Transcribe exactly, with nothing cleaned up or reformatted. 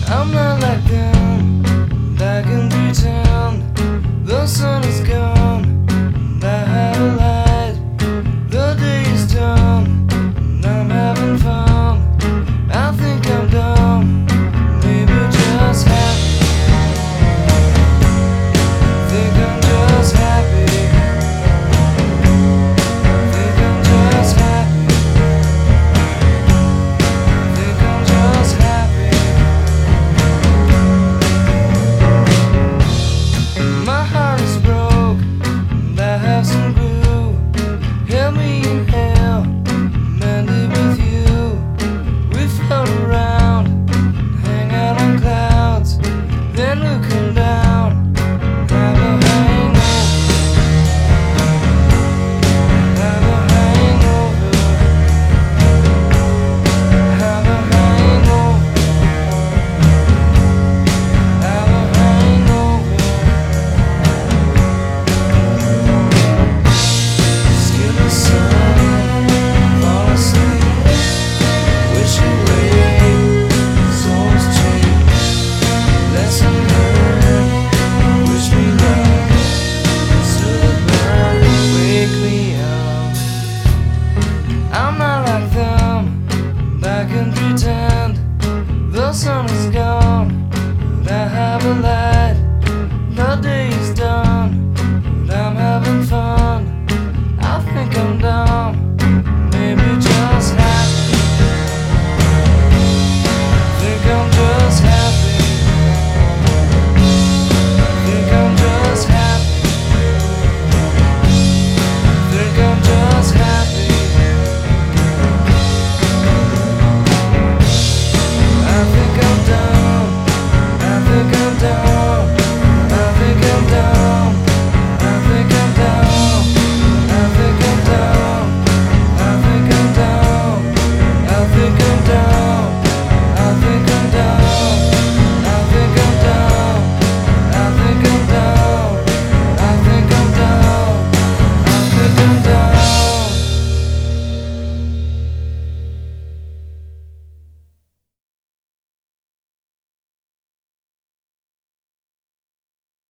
I'm not like them, I can pretend the sun is gone, and I have a light. The day is done, and I'm having fun. I think I'm dumb, maybe just happy. Think I'm just happy. Think I'm just happy. Think I'm just happy. My heart is broke, and I have some glue. Help me inhale, mend it with you. We float around, hang out on clouds, then looking down, have a hangover. Have a hangover. Have a hangover. Have a hangover. Skin the sun, fall asleep, wish away, souls cheap. Lesson learned, wish me luck, still burn, wake me up. I'm not like them, I can pretend the sun is gone, but I have a light.